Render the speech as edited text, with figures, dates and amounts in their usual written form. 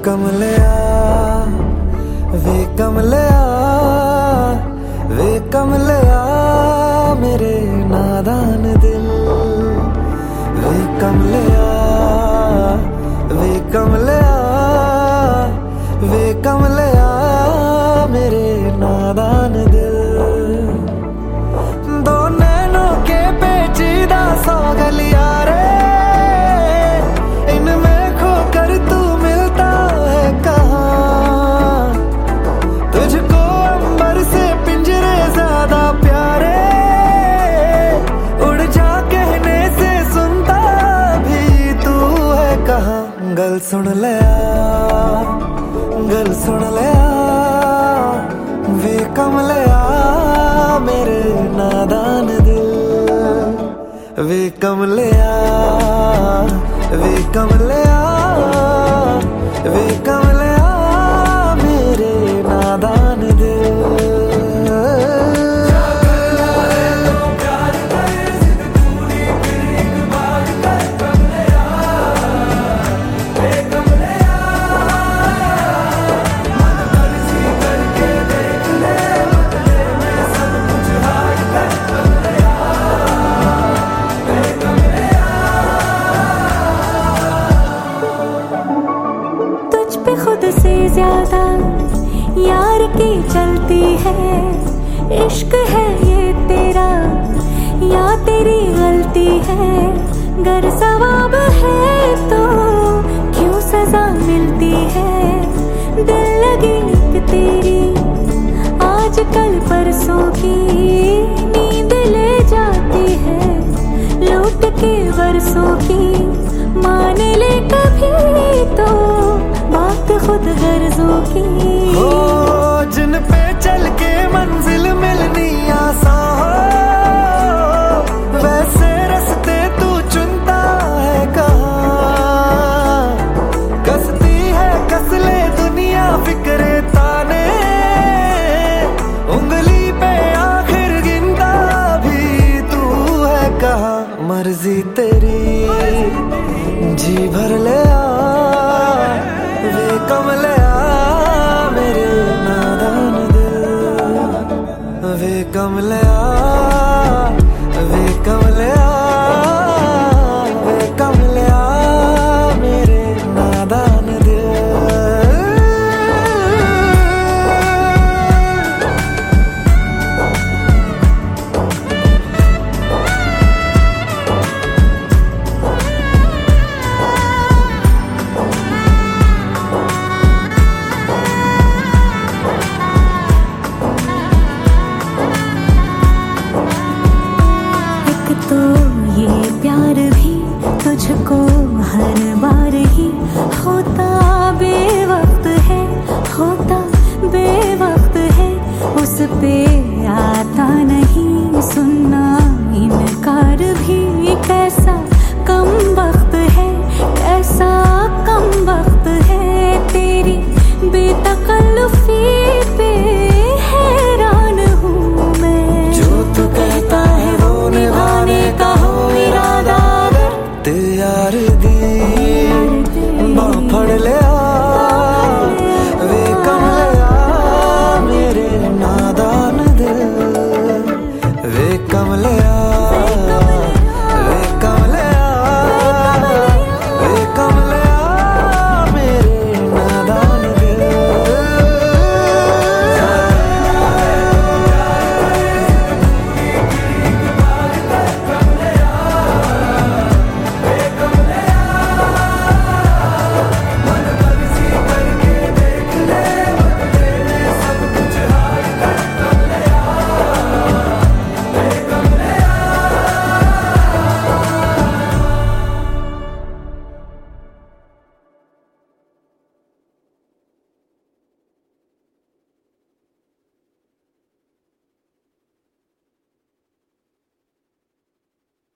कमलिया वे कमलिया वे कमलिया मेरे नादान दिल। वे कमलिया वे कमलिया वे कमलिया मेरे नादान दिल। दो नैनों के पेचीदा सौ गलिया रे, इनमें खोकर तू मिलता है कहाँ। तुझको अंबर से पिंजरे ज्यादा प्यारे, उड़ जा कहने से सुनता भी तू है कहाँ। गल सुन लिया गल सुन लिया वे कमलिया मेरे नादान दिल। वे कमलिया वे कमलिया वे कमलिया मेरे नादान दिल। खुद से ज्यादा यार की चलती है, इश्क है ये तेरा या तेरी गलती है। गर सवाब है तो क्यों सजा मिलती है। दिल लगी कि तेरी आज कल परसों की नींद ले जाती है। लौट के बरसों की मान ले कभी तो बात खुद गर्जों की। हो जिन पे चल के मंजिल मिलनी आसान हो, वैसे रास्ते तू चुनता है कहाँ। कसती है कसले दुनिया फिक्रे ताने, उंगली पे आखिर गिनता भी तू है कहाँ। मर्जी तेरी जी भर ले वे कमलिया मेरे नादान दिल। वे कमलिया वे कमलिया वे कमलिया मेरे नादान दिल। तो ये प्यार भी तुझको हर बार ही होता बेवक्त है, होता बेवक्त है। उस पे आता नहीं सुनना इनकार भी, कैसा कम वक्त